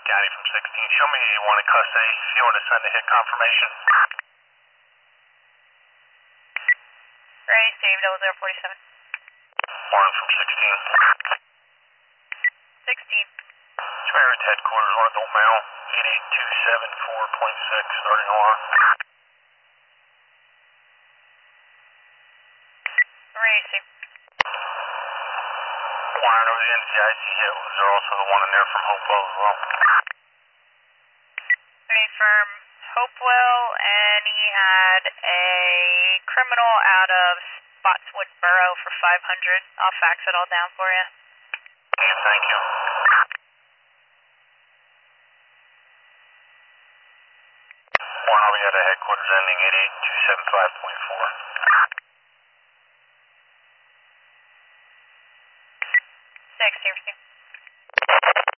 County from 16. Show me you want to custody if you want to send a hit confirmation. Ray, Steve, 0047. Warren from 16. 16. Merit headquarters on adult male, 88,274.6, starting alarm. Ray, Steve. Warren over the NCIC hit. Was there also the one in there from Hopewell as well? Ray from Hopewell, and he had a criminal out of Spotswood Borough for 500. I'll fax it all down for you. Yeah, thank you. Warren, I'll be at a headquarters ending 88,275.4. 6, Steve.